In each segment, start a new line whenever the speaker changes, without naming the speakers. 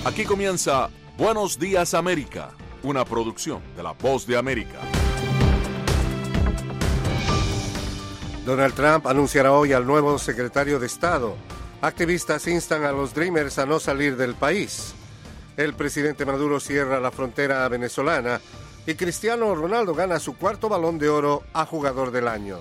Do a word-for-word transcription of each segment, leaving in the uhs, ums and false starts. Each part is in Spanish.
Aquí comienza Buenos Días América, una producción de La Voz de América.
Donald Trump anunciará hoy al nuevo secretario de Estado. Activistas instan a los Dreamers a no salir del país. El presidente Maduro cierra la frontera venezolana y Cristiano Ronaldo gana su cuarto Balón de Oro a Jugador del Año.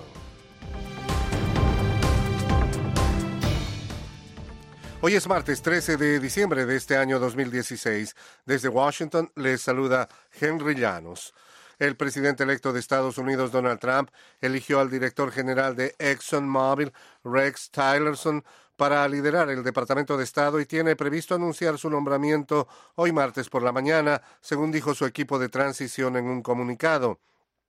Hoy es martes trece de diciembre de este año dos mil dieciséis. Desde Washington les saluda Henry Llanos. El presidente electo de Estados Unidos, Donald Trump, eligió al director general de ExxonMobil, Rex Tillerson, para liderar el Departamento de Estado y tiene previsto anunciar su nombramiento hoy martes por la mañana, según dijo su equipo de transición en un comunicado.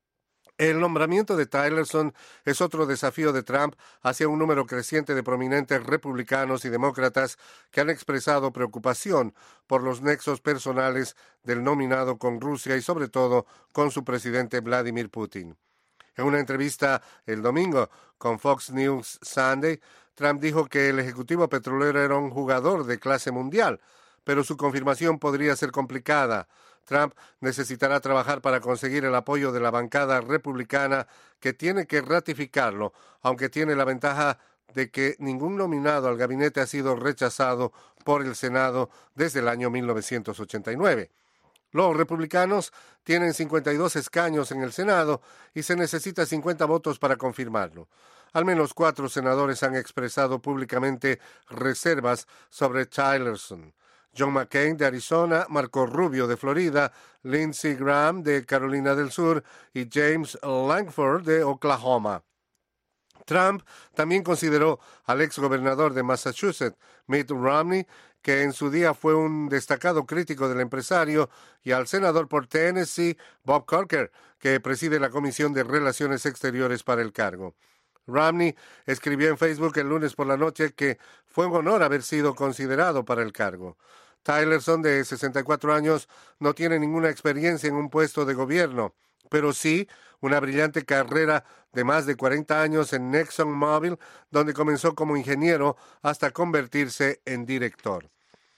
El nombramiento de Tillerson es otro desafío de Trump hacia un número creciente de prominentes republicanos y demócratas que han expresado preocupación por los nexos personales del nominado con Rusia y sobre todo con su presidente Vladimir Putin. En una entrevista el domingo con Fox News Sunday, Trump dijo que el ejecutivo petrolero era un jugador de clase mundial, pero su confirmación podría ser complicada. Trump necesitará trabajar para conseguir el apoyo de la bancada republicana que tiene que ratificarlo, aunque tiene la ventaja de que ningún nominado al gabinete ha sido rechazado por el Senado desde el año mil novecientos ochenta y nueve. Los republicanos tienen cincuenta y dos escaños en el Senado y se necesita cincuenta votos para confirmarlo. Al menos cuatro senadores han expresado públicamente reservas sobre Tillerson: John McCain de Arizona, Marco Rubio de Florida, Lindsey Graham de Carolina del Sur y James Lankford de Oklahoma. Trump también consideró al exgobernador de Massachusetts, Mitt Romney, que en su día fue un destacado crítico del empresario, y al senador por Tennessee, Bob Corker, que preside la Comisión de Relaciones Exteriores para el cargo. Romney escribió en Facebook el lunes por la noche que fue un honor haber sido considerado para el cargo. Tillerson, de sesenta y cuatro años, no tiene ninguna experiencia en un puesto de gobierno, pero sí una brillante carrera de más de cuarenta años en ExxonMobil, donde comenzó como ingeniero hasta convertirse en director.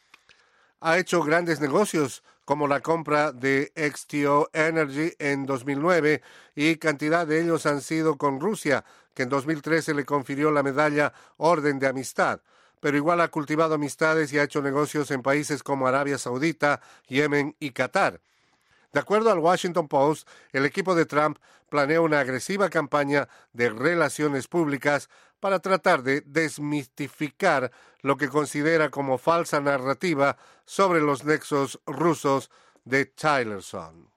Ha hecho grandes negocios, como la compra de X T O Energy en dos mil nueve, y cantidad de ellos han sido con Rusia, que en dos mil trece le confirió la medalla Orden de Amistad, pero igual ha cultivado amistades y ha hecho negocios en países como Arabia Saudita, Yemen y Qatar. De acuerdo al Washington Post, el equipo de Trump planea una agresiva campaña de relaciones públicas para tratar de desmitificar lo que considera como falsa narrativa sobre los nexos rusos de Tillerson.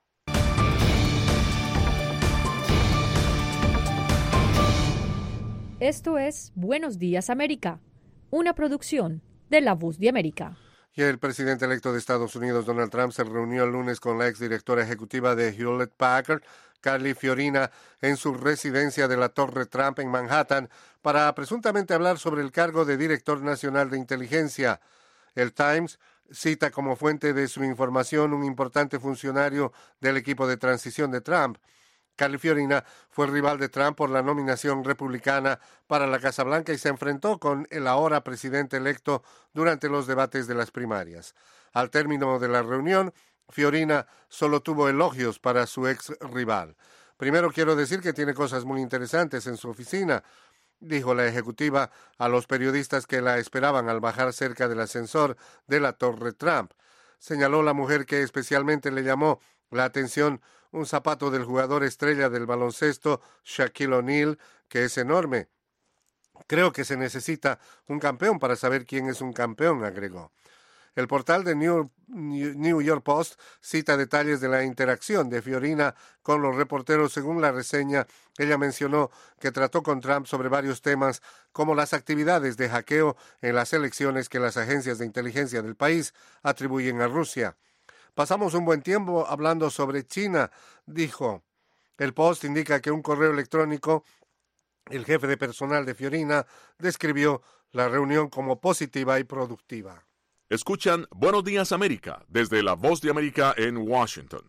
Esto es Buenos Días América, una producción de La Voz de América.
Y el presidente electo de Estados Unidos, Donald Trump, se reunió el lunes con la exdirectora ejecutiva de Hewlett Packard, Carly Fiorina, en su residencia de la Torre Trump en Manhattan, para presuntamente hablar sobre el cargo de director nacional de inteligencia. El Times cita como fuente de su información un importante funcionario del equipo de transición de Trump. Carly Fiorina fue rival de Trump por la nominación republicana para la Casa Blanca y se enfrentó con el ahora presidente electo durante los debates de las primarias. Al término de la reunión, Fiorina solo tuvo elogios para su ex rival. Primero quiero decir que tiene cosas muy interesantes en su oficina, dijo la ejecutiva a los periodistas que la esperaban al bajar cerca del ascensor de la Torre Trump. Señaló la mujer que especialmente le llamó la atención un zapato del jugador estrella del baloncesto Shaquille O'Neal, que es enorme. Creo que se necesita un campeón para saber quién es un campeón, agregó. El portal de New, New York Post cita detalles de la interacción de Fiorina con los reporteros. Según la reseña, ella mencionó que trató con Trump sobre varios temas, como las actividades de hackeo en las elecciones que las agencias de inteligencia del país atribuyen a Rusia. Pasamos un buen tiempo hablando sobre China, dijo. El Post indica que un correo electrónico, el jefe de personal de Fiorina, describió la reunión como positiva y productiva.
Escuchan Buenos Días América desde La Voz de América en Washington.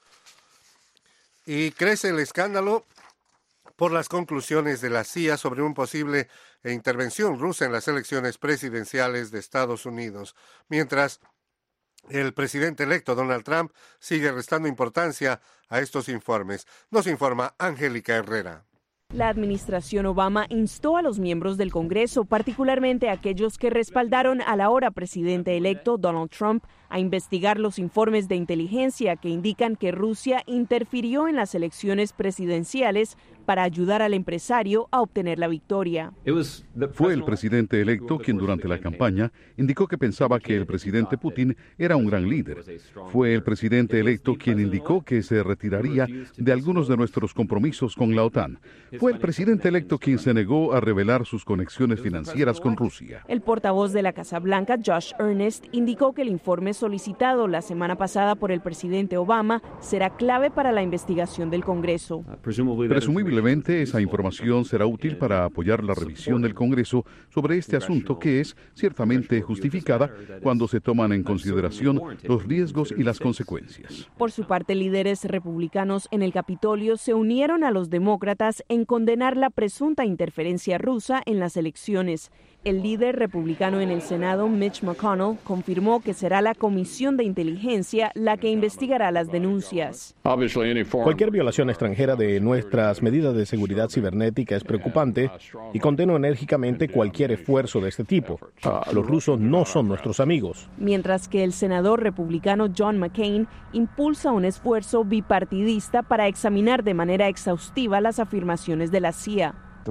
Y crece el escándalo por las conclusiones de la C I A sobre una posible intervención rusa en las elecciones presidenciales de Estados Unidos, mientras El presidente electo Donald Trump sigue restando importancia a estos informes. Nos informa Angélica Herrera.
La administración Obama instó a los miembros del Congreso, particularmente a aquellos que respaldaron al ahora presidente electo Donald Trump, a investigar los informes de inteligencia que indican que Rusia interfirió en las elecciones presidenciales para ayudar al empresario a obtener la victoria.
Fue el presidente electo quien durante la campaña indicó que pensaba que el presidente Putin era un gran líder. Fue el presidente electo quien indicó que se retiraría de algunos de nuestros compromisos con la OTAN. Fue el presidente electo quien se negó a revelar sus conexiones financieras con Rusia.
El portavoz de la Casa Blanca, Josh Earnest, indicó que el informe solicitado la semana pasada por el presidente Obama será clave para la investigación del Congreso.
Presumiblemente, esa información será útil para apoyar la revisión del Congreso sobre este asunto, que es ciertamente justificada cuando se toman en consideración los riesgos y las consecuencias.
Por su parte, líderes republicanos en el Capitolio se unieron a los demócratas en condenar la presunta interferencia rusa en las elecciones. El líder republicano en el Senado, Mitch McConnell, confirmó que será la Comisión de Inteligencia la que investigará las denuncias.
Cualquier violación extranjera de nuestras medidas de seguridad cibernética es preocupante y condeno enérgicamente cualquier esfuerzo de este tipo. Los rusos no son nuestros amigos.
Mientras que el senador republicano John McCain impulsa un esfuerzo bipartidista para examinar de manera exhaustiva las afirmaciones de la C I A.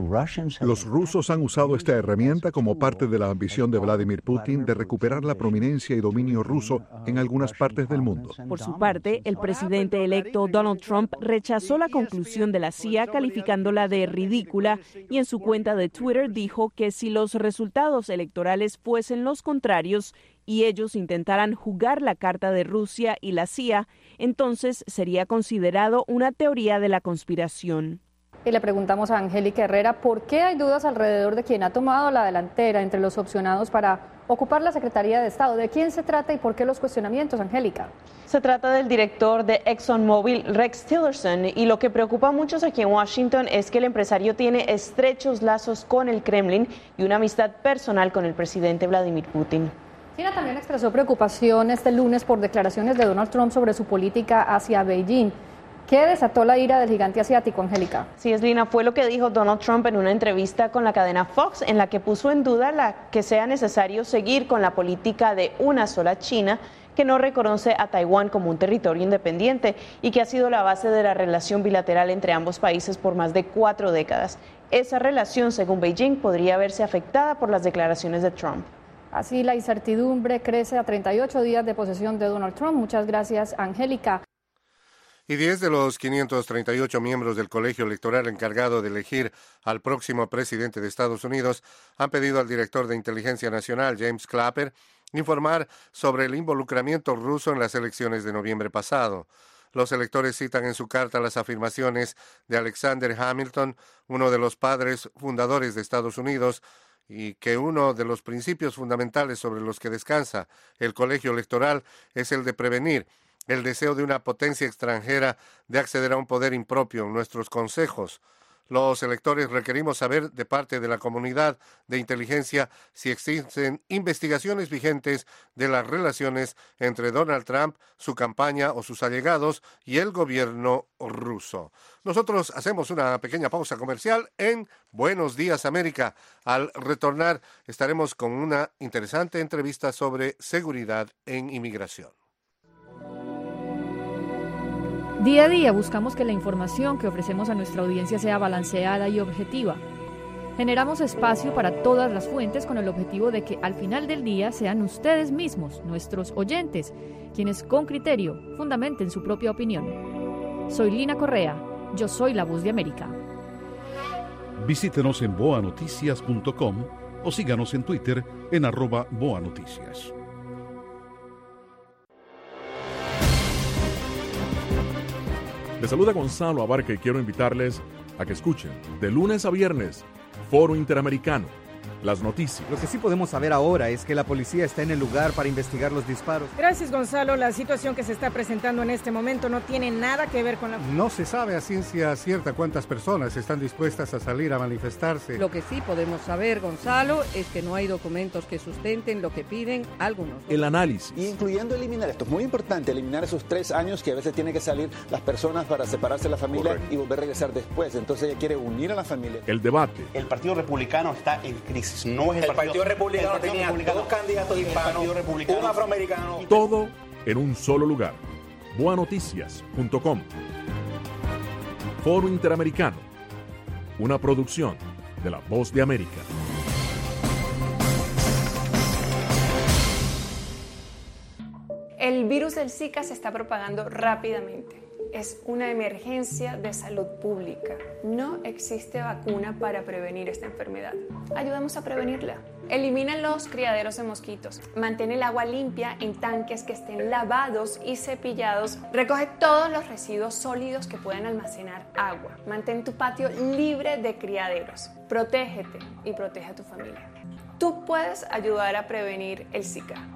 Los rusos han usado esta herramienta como parte de la ambición de Vladimir Putin de recuperar la prominencia y dominio ruso en algunas partes del mundo.
Por su parte, el presidente electo Donald Trump rechazó la conclusión de la C I A calificándola de ridícula y en su cuenta de Twitter dijo que si los resultados electorales fuesen los contrarios y ellos intentaran jugar la carta de Rusia y la C I A, entonces sería considerado una teoría de la conspiración.
Y le preguntamos a Angélica Herrera por qué hay dudas alrededor de quién ha tomado la delantera entre los opcionados para ocupar la Secretaría de Estado. ¿De quién se trata y por qué los cuestionamientos, Angélica?
Se trata del director de ExxonMobil, Rex Tillerson, y lo que preocupa a muchos aquí en Washington es que el empresario tiene estrechos lazos con el Kremlin y una amistad personal con el presidente Vladimir Putin.
China también expresó preocupación este lunes por declaraciones de Donald Trump sobre su política hacia Beijing. ¿Qué desató la ira del gigante asiático, Angélica?
Sí, es Lina, fue lo que dijo Donald Trump en una entrevista con la cadena Fox, en la que puso en duda la que sea necesario seguir con la política de una sola China, que no reconoce a Taiwán como un territorio independiente y que ha sido la base de la relación bilateral entre ambos países por más de cuatro décadas. Esa relación, según Beijing, podría verse afectada por las declaraciones de Trump.
Así la incertidumbre crece a treinta y ocho días de posesión de Donald Trump. Muchas gracias, Angélica.
Y diez de los quinientos treinta y ocho miembros del colegio electoral encargado de elegir al próximo presidente de Estados Unidos han pedido al director de Inteligencia Nacional, James Clapper, informar sobre el involucramiento ruso en las elecciones de noviembre pasado. Los electores citan en su carta las afirmaciones de Alexander Hamilton, uno de los padres fundadores de Estados Unidos, y que uno de los principios fundamentales sobre los que descansa el colegio electoral es el de prevenir el deseo de una potencia extranjera de acceder a un poder impropio en nuestros consejos. Los electores requerimos saber de parte de la comunidad de inteligencia si existen investigaciones vigentes de las relaciones entre Donald Trump, su campaña o sus allegados y el gobierno ruso. Nosotros hacemos una pequeña pausa comercial en Buenos Días América. Al retornar estaremos con una interesante entrevista sobre seguridad en inmigración.
Día a día buscamos que la información que ofrecemos a nuestra audiencia sea balanceada y objetiva. Generamos espacio para todas las fuentes con el objetivo de que al final del día sean ustedes mismos, nuestros oyentes, quienes con criterio fundamenten su propia opinión. Soy Lina Correa, yo soy la Voz de América.
Visítenos en boa noticias punto com o síganos en Twitter en arroba boanoticias.
Les saluda Gonzalo Abarca y quiero invitarles a que escuchen de lunes a viernes Foro Interamericano, las noticias.
Lo que sí podemos saber ahora es que la policía está en el lugar para investigar los disparos.
Gracias, Gonzalo. La situación que se está presentando en este momento no tiene nada que ver con la...
No se sabe a ciencia cierta cuántas personas están dispuestas a salir a manifestarse.
Lo que sí podemos saber, Gonzalo, es que no hay documentos que sustenten lo que piden algunos.
El análisis.
Y incluyendo eliminar esto. Es muy importante eliminar esos tres años que a veces tienen que salir las personas para separarse de la familia. Correcto. Y volver a regresar después. Entonces ella quiere unir a la familia.
El debate.
El Partido Republicano está en crisis. No es el,
el Partido, partido Republicano el partido tenía republicano, dos candidatos hispanos, un afroamericano.
Todo en un solo lugar. boa noticias punto com. Foro Interamericano. Una producción de La Voz de América.
El virus del Zika se está propagando rápidamente. Es una emergencia de salud pública. No existe vacuna para prevenir esta enfermedad. Ayudemos a prevenirla. Elimina los criaderos de mosquitos. Mantén el agua limpia en tanques que estén lavados y cepillados. Recoge todos los residuos sólidos que puedan almacenar agua. Mantén tu patio libre de criaderos. Protégete y protege a tu familia. Tú puedes ayudar a prevenir el Zika.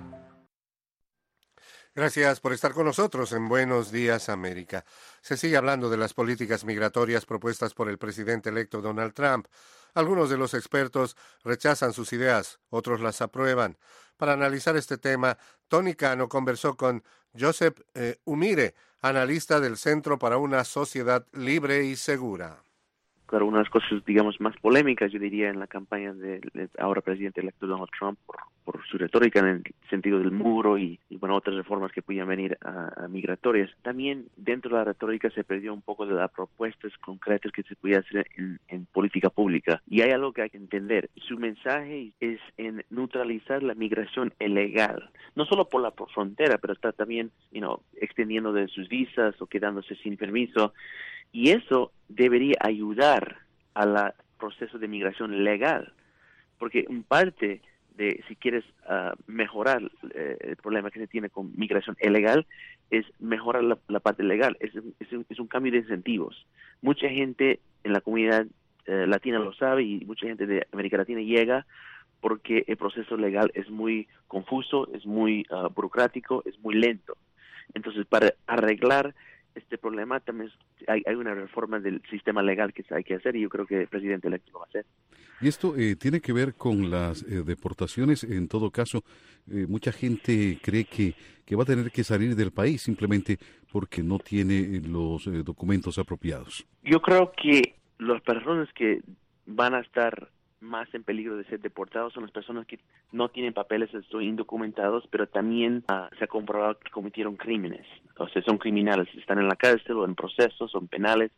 Gracias por estar con nosotros en Buenos Días América. Se sigue hablando de las políticas migratorias propuestas por el presidente electo Donald Trump. Algunos de los expertos rechazan sus ideas, otros las aprueban. Para analizar este tema, Tony Cano conversó con Joseph eh, Umire, analista del Centro para una Sociedad Libre y Segura.
Claro, una de las cosas, digamos, más polémicas, yo diría, en la campaña del de ahora presidente electo Donald Trump por, por su retórica en el sentido del muro y, y bueno, otras reformas que podían venir a, a migratorias. También dentro de la retórica se perdió un poco de las propuestas concretas que se podía hacer en, en política pública. Y hay algo que hay que entender. Su mensaje es en neutralizar la migración ilegal, no solo por la por frontera, pero está también, you know, extendiendo de sus visas o quedándose sin permiso. Y eso debería ayudar al proceso de migración legal, porque en parte de, si quieres uh, mejorar eh, el problema que se tiene con migración ilegal, es mejorar la, la parte legal, es, es, un, es un cambio de incentivos. Mucha gente en la comunidad eh, latina lo sabe y mucha gente de América Latina llega porque el proceso legal es muy confuso, es muy uh, burocrático, es muy lento. Entonces, para arreglar este problema también hay, hay una reforma del sistema legal que hay que hacer y yo creo que el presidente electo lo va a hacer.
Y esto eh, tiene que ver con las eh, deportaciones. En todo caso, eh, mucha gente cree que, que va a tener que salir del país simplemente porque no tiene los eh, documentos apropiados.
Yo creo que las personas que van a estar más en peligro de ser deportados son las personas que no tienen papeles, son indocumentados, pero también uh, se ha comprobado que cometieron crímenes. O sea, son criminales, están en la cárcel o en procesos, son penales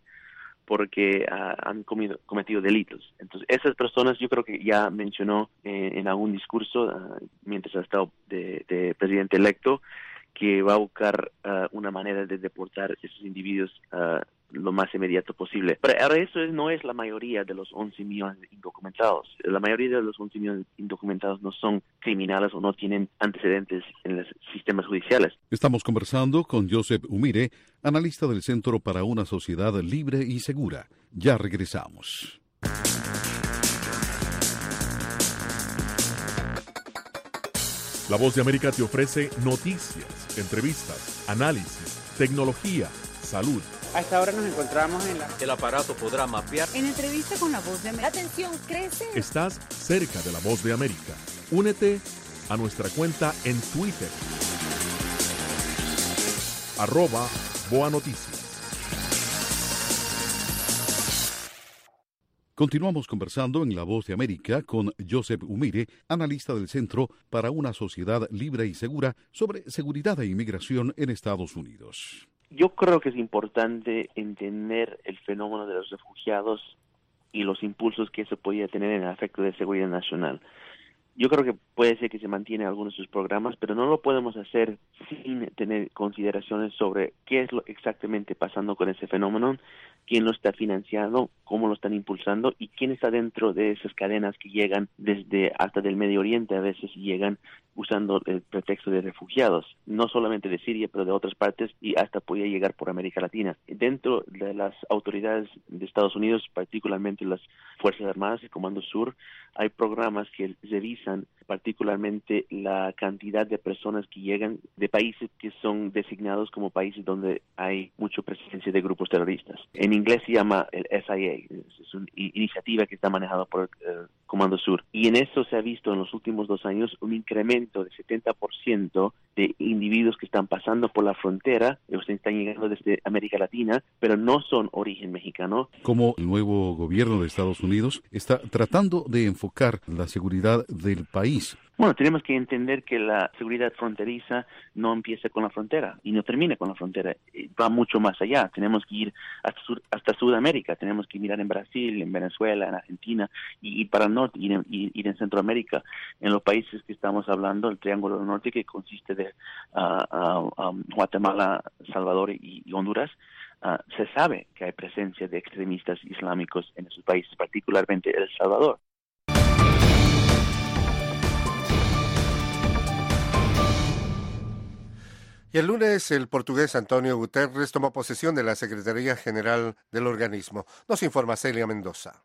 porque uh, han comido, cometido delitos. Entonces, esas personas yo creo que ya mencionó eh, en algún discurso, uh, mientras ha estado de, de presidente electo, que va a buscar uh, una manera de deportar a esos individuos uh, lo más inmediato posible. Pero ahora eso es, no es la mayoría de los once millones de indocumentados. La mayoría de los once millones de indocumentados no son criminales o no tienen antecedentes en los sistemas judiciales.
Estamos conversando con Joseph Umire, analista del Centro para una Sociedad Libre y Segura. Ya regresamos.
La Voz de América te ofrece noticias, entrevistas, análisis, tecnología, salud.
A esta hora nos encontramos en la...
El aparato podrá mapear.
En entrevista con La Voz de América. La atención crece.
Estás cerca de La Voz de América. Únete a nuestra cuenta en Twitter. Arroba Boa Noticias.
Continuamos conversando en La Voz de América con Joseph Umire, analista del Centro para una Sociedad Libre y Segura sobre seguridad e inmigración en Estados Unidos.
Yo creo que es importante entender el fenómeno de los refugiados y los impulsos que eso podría tener en el efecto de seguridad nacional. Yo creo que puede ser que se mantiene algunos de sus programas, pero no lo podemos hacer sin tener consideraciones sobre qué es lo exactamente pasando con ese fenómeno, quién lo está financiando, cómo lo están impulsando y quién está dentro de esas cadenas que llegan desde hasta del Medio Oriente, a veces llegan usando el pretexto de refugiados, no solamente de Siria, pero de otras partes y hasta podría llegar por América Latina. Dentro de las autoridades de Estados Unidos, particularmente las Fuerzas Armadas y Comando Sur, hay programas que revisan particularmente la cantidad de personas que llegan de países que son designados como países donde hay mucha presencia de grupos terroristas. En inglés se llama el S I A, es una iniciativa que está manejada por el Comando Sur. Y en eso se ha visto en los últimos dos años un incremento de setenta por ciento de individuos que están pasando por la frontera, ellos están llegando desde América Latina, pero no son origen mexicano.
Como el nuevo gobierno de Estados Unidos está tratando de enfocar la seguridad del país.
Bueno, tenemos que entender que la seguridad fronteriza no empieza con la frontera y no termina con la frontera, va mucho más allá. Tenemos que ir hasta, Sur, hasta Sudamérica, tenemos que mirar en Brasil, en Venezuela, en Argentina y, y para el norte, ir en, ir en Centroamérica, en los países que estamos hablando, el Triángulo del Norte, que consiste de uh, uh, um, Guatemala, Salvador y, y Honduras. Uh, se sabe que hay presencia de extremistas islámicos en esos países, particularmente El Salvador.
Y el lunes el portugués Antonio Guterres tomó posesión de la Secretaría General del organismo. Nos informa Celia Mendoza.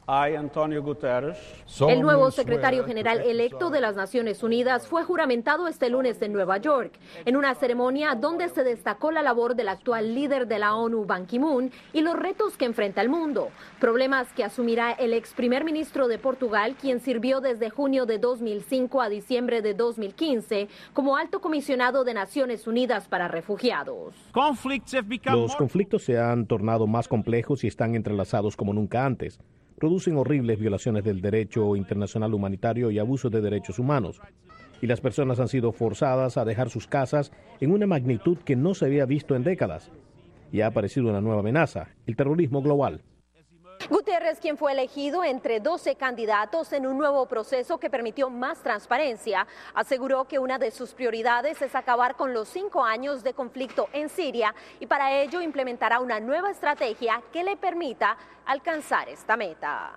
El nuevo secretario general electo de las Naciones Unidas fue juramentado este lunes en Nueva York, en una ceremonia donde se destacó la labor del actual líder de la ONU, Ban Ki-moon, y los retos que enfrenta el mundo, problemas que asumirá el ex primer ministro de Portugal, quien sirvió desde junio de dos mil cinco a diciembre de dos mil quince como alto comisionado de Naciones Unidas para Refugiados.
Los conflictos se han tornado más complejos y están entrelazados como nunca antes. Producen horribles violaciones del derecho internacional humanitario y abusos de derechos humanos. Y las personas han sido forzadas a dejar sus casas en una magnitud que no se había visto en décadas. Y ha aparecido una nueva amenaza, el terrorismo global.
Guterres, quien fue elegido entre doce candidatos en un nuevo proceso que permitió más transparencia, aseguró que una de sus prioridades es acabar con los cinco años de conflicto en Siria y para ello implementará una nueva estrategia que le permita alcanzar esta meta.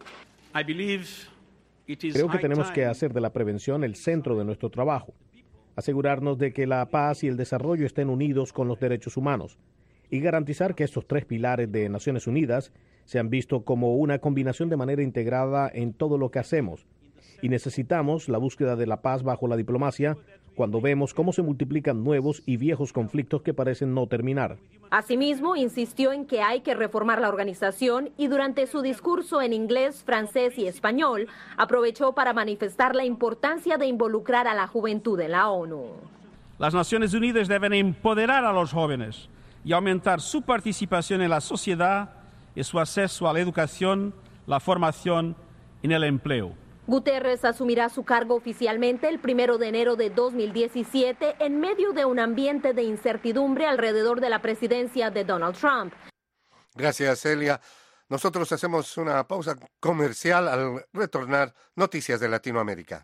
Creo que tenemos que hacer de la prevención el centro de nuestro trabajo, asegurarnos de que la paz y el desarrollo estén unidos con los derechos humanos y garantizar que estos tres pilares de Naciones Unidas se han visto como una combinación de manera integrada en todo lo que hacemos. Y necesitamos la búsqueda de la paz bajo la diplomacia cuando vemos cómo se multiplican nuevos y viejos conflictos que parecen no terminar.
Asimismo, insistió en que hay que reformar la organización y durante su discurso en inglés, francés y español, aprovechó para manifestar la importancia de involucrar a la juventud en la ONU.
Las Naciones Unidas deben empoderar a los jóvenes y aumentar su participación en la sociedad y su acceso a la educación, la formación y el empleo.
Guterres asumirá su cargo oficialmente el primero de enero de dos mil diecisiete en medio de un ambiente de incertidumbre alrededor de la presidencia de Donald Trump.
Gracias, Celia. Nosotros hacemos una pausa comercial al retornar Noticias de Latinoamérica.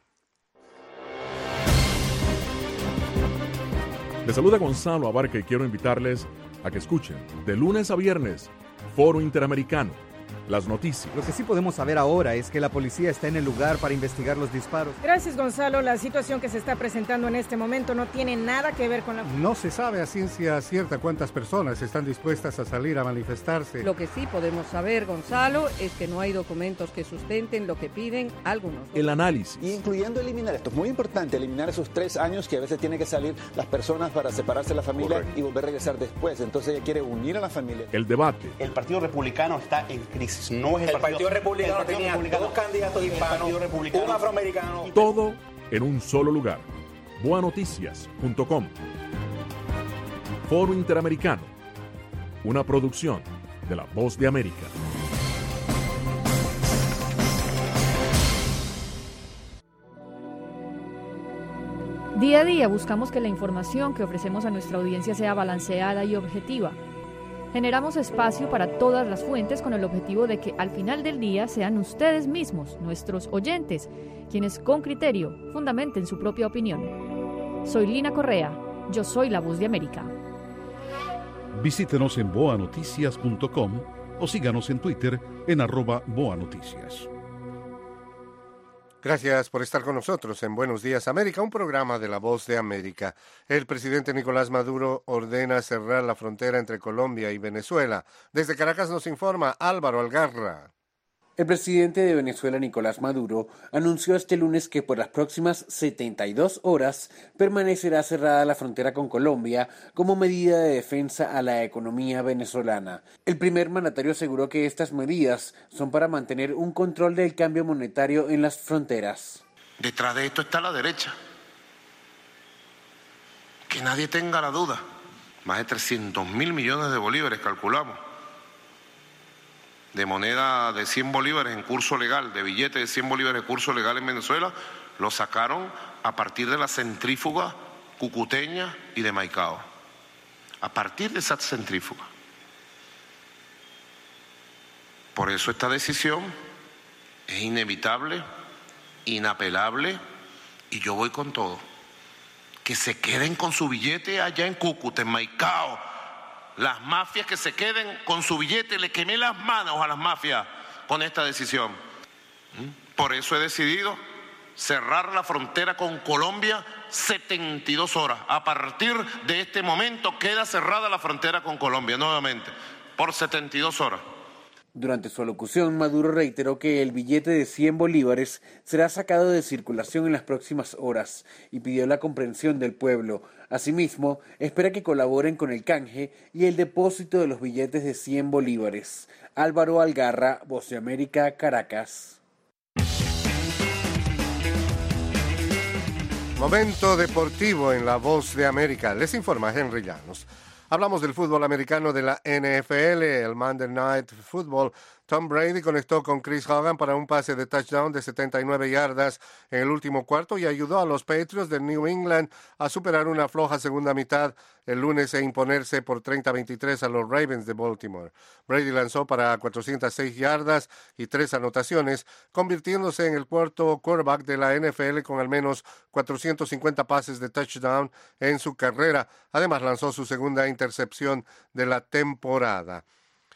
Les saluda Gonzalo Abarca y quiero invitarles a que escuchen de lunes a viernes Foro Interamericano, las noticias.
Lo que sí podemos saber ahora es que la policía está en el lugar para investigar los disparos.
Gracias, Gonzalo. La situación que se está presentando en este momento no tiene nada que ver con la...
No se sabe a ciencia cierta cuántas personas están dispuestas a salir a manifestarse.
Lo que sí podemos saber, Gonzalo, es que no hay documentos que sustenten lo que piden algunos.
El análisis.
Y incluyendo eliminar, esto es muy importante, eliminar esos tres años que a veces tienen que salir las personas para separarse de la familia. Correcto. Y volver a regresar después. Entonces ella quiere unir a la familia.
El debate.
El Partido Republicano está en crisis. No es el,
el Partido, Partido Republicano el Partido tenía Republicano, dos candidatos hispanos, un afroamericano.
Todo en un solo lugar. boa noticias punto com. Foro Interamericano. Una producción de La Voz de América.
Día a día buscamos que la información que ofrecemos a nuestra audiencia sea balanceada y objetiva. Generamos espacio para todas las fuentes con el objetivo de que al final del día sean ustedes mismos, nuestros oyentes, quienes con criterio fundamenten su propia opinión. Soy Lina Correa, yo soy la Voz de América.
Visítenos en boa noticias punto com o síganos en Twitter en arroba boanoticias.
Gracias por estar con nosotros en Buenos Días América, un programa de La Voz de América. El presidente Nicolás Maduro ordena cerrar la frontera entre Colombia y Venezuela. Desde Caracas nos informa Álvaro Algarra.
El presidente de Venezuela, Nicolás Maduro, anunció este lunes que por las próximas setenta y dos horas permanecerá cerrada la frontera con Colombia como medida de defensa a la economía venezolana. El primer mandatario aseguró que estas medidas son para mantener un control del cambio monetario en las fronteras.
Detrás de esto está la derecha. Que nadie tenga la duda. Más de trescientos mil millones de bolívares, calculamos. De moneda de cien bolívares en curso legal, de billete de cien bolívares en curso legal en Venezuela, lo sacaron a partir de la centrífuga cucuteña y de Maicao. A partir de esa centrífuga. Por eso esta decisión es inevitable, inapelable, y yo voy con todo. Que se queden con su billete allá en Cúcuta, en Maicao. Las mafias que se queden con su billete, le quemé las manos a las mafias con esta decisión. Por eso he decidido cerrar la frontera con Colombia setenta y dos horas. A partir de este momento queda cerrada la frontera con Colombia nuevamente, por setenta y dos horas.
Durante su alocución, Maduro reiteró que el billete de cien bolívares será sacado de circulación en las próximas horas y pidió la comprensión del pueblo. Asimismo, espera que colaboren con el canje y el depósito de los billetes de cien bolívares. Álvaro Algarra, Voz de América, Caracas.
Momento deportivo en La Voz de América. Les informa Henry Llanos. Hablamos del fútbol americano de la N F L, el Monday Night Football. Tom Brady conectó con Chris Hogan para un pase de touchdown de setenta y nueve yardas en el último cuarto y ayudó a los Patriots de New England a superar una floja segunda mitad el lunes e imponerse por treinta a veintitrés a los Ravens de Baltimore. Brady lanzó para cuatrocientas seis yardas y tres anotaciones, convirtiéndose en el cuarto quarterback de la N F L con al menos cuatrocientos cincuenta pases de touchdown en su carrera. Además, lanzó su segunda intercepción de la temporada.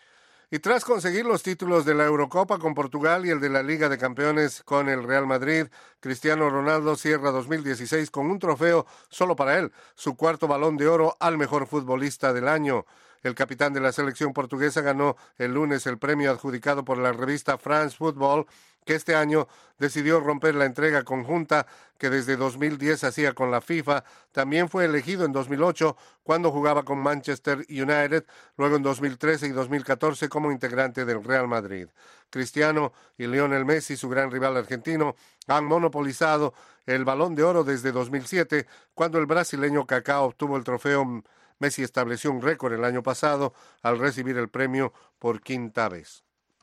Y tras conseguir los títulos de la Eurocopa con Portugal y el de la Liga de Campeones con el Real Madrid, Cristiano Ronaldo cierra dos mil dieciséis con un trofeo solo para él, su cuarto Balón de Oro al mejor futbolista del año. El capitán de la selección portuguesa ganó el lunes el premio adjudicado por la revista France Football, que este año decidió romper la entrega conjunta que desde dos mil diez hacía con la FIFA. También fue elegido en dos mil ocho cuando jugaba con Manchester United, luego en dos mil trece y dos mil catorce como integrante del Real Madrid. Cristiano y Lionel Messi, su gran rival argentino, han monopolizado el Balón de Oro desde dos mil siete, cuando el brasileño Kaká obtuvo el trofeo. Messi estableció un récord el año pasado al recibir el premio por quinta vez.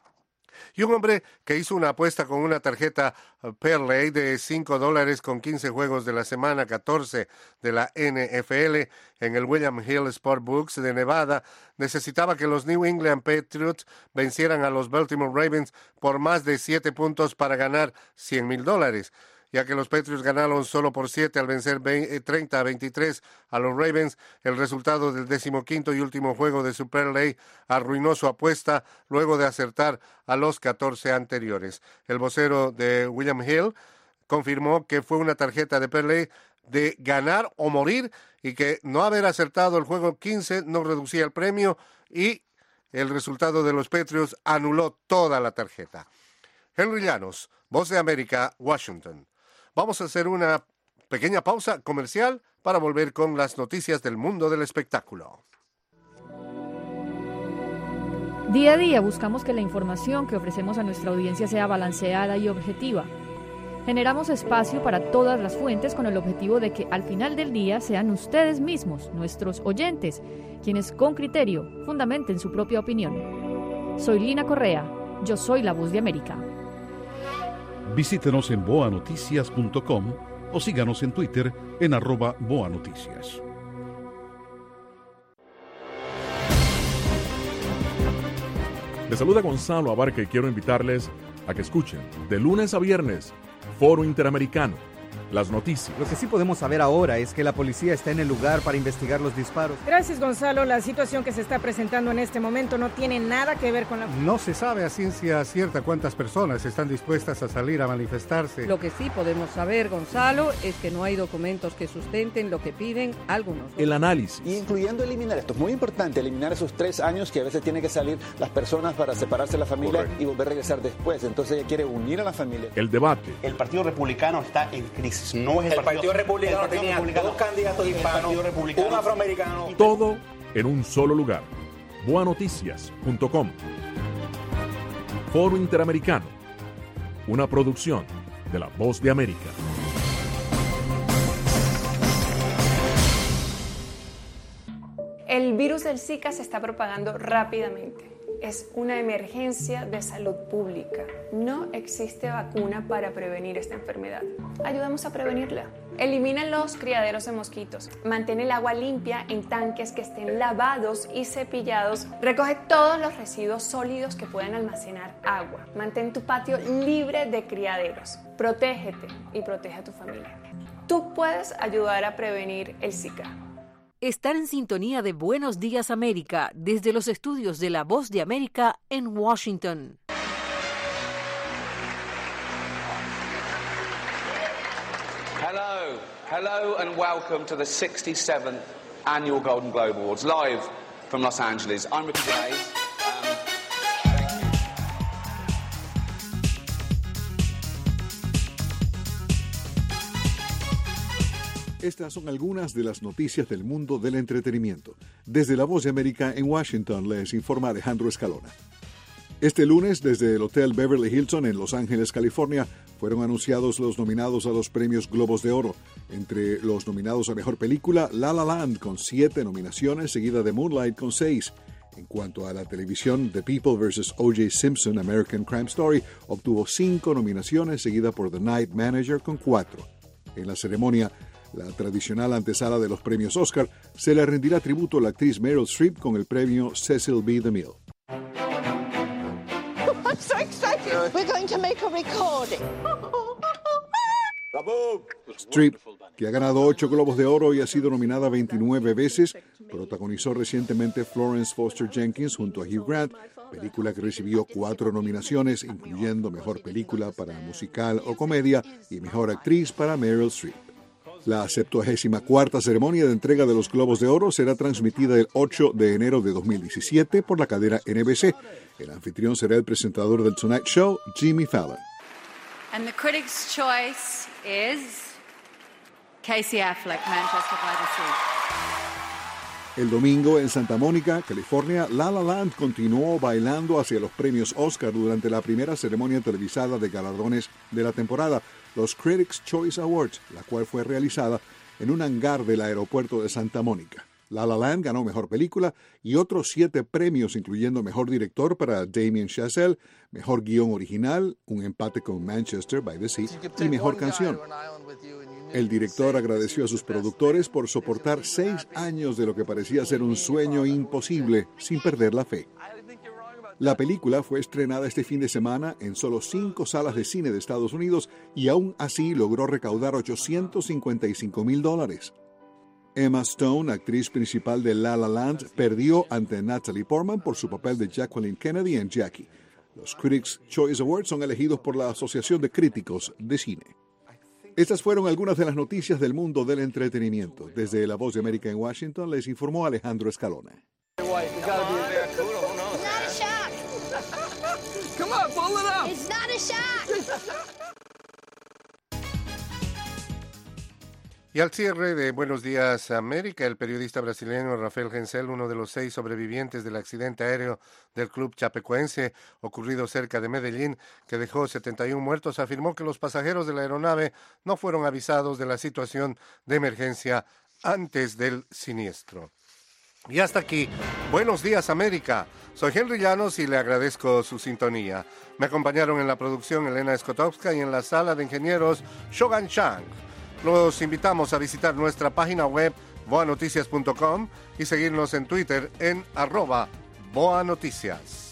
Y un hombre que hizo una apuesta con una tarjeta Parlay de cinco dólares con quince juegos de la semana catorce de la N F L en el William Hill Sportbooks de Nevada, necesitaba que los New England Patriots vencieran a los Baltimore Ravens por más de siete puntos para ganar cien mil dólares. Ya que los Patriots ganaron solo por siete al vencer treinta a veintitrés a los Ravens, el resultado del decimoquinto y último juego de su parlay arruinó su apuesta luego de acertar a los catorce anteriores. El vocero de William Hill confirmó que fue una tarjeta de parlay de ganar o morir y que no haber acertado el juego quince no reducía el premio y el resultado de los Patriots anuló toda la tarjeta. Henry Llanos, Voz de América, Washington. Vamos a hacer una pequeña pausa comercial para volver con las noticias del mundo del espectáculo.
Día a día buscamos que la información que ofrecemos a nuestra audiencia sea balanceada y objetiva. Generamos espacio para todas las fuentes con el objetivo de que al final del día sean ustedes mismos, nuestros oyentes, quienes con criterio fundamenten su propia opinión. Soy Lina Correa, yo soy la Voz de América.
Visítenos en boa noticias punto com o síganos en Twitter en arroba boanoticias.
Les saluda Gonzalo Abarca y quiero invitarles a que escuchen de lunes a viernes Foro Interamericano, las noticias.
Lo que sí podemos saber ahora es que la policía está en el lugar para investigar los disparos.
Gracias, Gonzalo. La situación que se está presentando en este momento no tiene nada que ver con la...
No se sabe a ciencia cierta cuántas personas están dispuestas a salir a manifestarse.
Lo que sí podemos saber, Gonzalo, es que no hay documentos que sustenten lo que piden algunos.
El análisis.
Y incluyendo eliminar, esto es muy importante, eliminar esos tres años que a veces tienen que salir las personas para separarse de la familia. Correcto. Y volver a regresar después. Entonces ella quiere unir a la familia.
El debate.
El Partido Republicano está en crisis. No es el,
el Partido, partido Republicano el partido tenía republicano, dos candidatos hispanos, un afroamericano.
Todo en un solo lugar. boa noticias punto com. Foro Interamericano. Una producción de La Voz de América.
El virus del Zika se está propagando rápidamente. Es una emergencia de salud pública. No existe vacuna para prevenir esta enfermedad. Ayudamos a prevenirla. Elimina los criaderos de mosquitos. Mantén el agua limpia en tanques que estén lavados y cepillados. Recoge todos los residuos sólidos que puedan almacenar agua. Mantén tu patio libre de criaderos. Protégete y protege a tu familia. Tú puedes ayudar a prevenir el Zika.
Están en sintonía de Buenos Días América desde los estudios de La Voz de América en Washington.
Hello, hello and welcome to the sixty-seventh Annual Golden Globe Awards, live from Los Angeles. I'm Ricky Gervais.
Estas son algunas de las noticias del mundo del entretenimiento. Desde La Voz de América en Washington les informa Alejandro Escalona. Este lunes, desde el Hotel Beverly Hilton en Los Ángeles, California, fueron anunciados los nominados a los premios Globos de Oro. Entre los nominados a Mejor Película, La La Land con siete nominaciones, seguida de Moonlight con seis. En cuanto a la televisión, The People versus O J Simpson, American Crime Story, obtuvo cinco nominaciones, seguida por The Night Manager con cuatro. En la ceremonia, la tradicional antesala de los premios Oscar, se le rendirá tributo a la actriz Meryl Streep con el premio Cecil B. DeMille.
I'm so excited. We're going to make a recording.
Streep, que ha ganado ocho Globos de Oro y ha sido nominada veintinueve veces, protagonizó recientemente Florence Foster Jenkins junto a Hugh Grant, película que recibió cuatro nominaciones, incluyendo Mejor Película para Musical o Comedia y Mejor Actriz para Meryl Streep. La septuagésima cuarta ceremonia de entrega de los Globos de Oro será transmitida el ocho de enero de dos mil diecisiete por la cadena N B C. El anfitrión será el presentador del Tonight Show, Jimmy Fallon.
And the critics' choice is Casey Affleck, Manchester by the Sea.
El domingo en Santa Mónica, California, La La Land continuó bailando hacia los premios Oscar durante la primera ceremonia televisada de galardones de la temporada, los Critics' Choice Awards, la cual fue realizada en un hangar del aeropuerto de Santa Mónica. La La Land ganó Mejor Película y otros siete premios, incluyendo Mejor Director para Damien Chazelle, Mejor Guión Original, un empate con Manchester by the Sea, y Mejor Canción. El director agradeció a sus productores por soportar seis años de lo que parecía ser un sueño imposible sin perder la fe. La película fue estrenada este fin de semana en solo cinco salas de cine de Estados Unidos y aún así logró recaudar ochocientos cincuenta y cinco mil dólares. Emma Stone, actriz principal de La La Land, perdió ante Natalie Portman por su papel de Jacqueline Kennedy en Jackie. Los Critics' Choice Awards son elegidos por la Asociación de Críticos de Cine. Estas fueron algunas de las noticias del mundo del entretenimiento. Desde La Voz de América en Washington les informó Alejandro Escalona.
Y al cierre de Buenos Días América, el periodista brasileño Rafael Gencel, uno de los seis sobrevivientes del accidente aéreo del club chapecoense ocurrido cerca de Medellín, que dejó setenta y uno muertos, afirmó que los pasajeros de la aeronave no fueron avisados de la situación de emergencia antes del siniestro. Y hasta aquí, Buenos Días América. Soy Henry Llanos y le agradezco su sintonía. Me acompañaron en la producción Elena Skotowska y en la sala de ingenieros Shogan Chang. Los invitamos a visitar nuestra página web boa noticias punto com y seguirnos en Twitter en arroba boanoticias.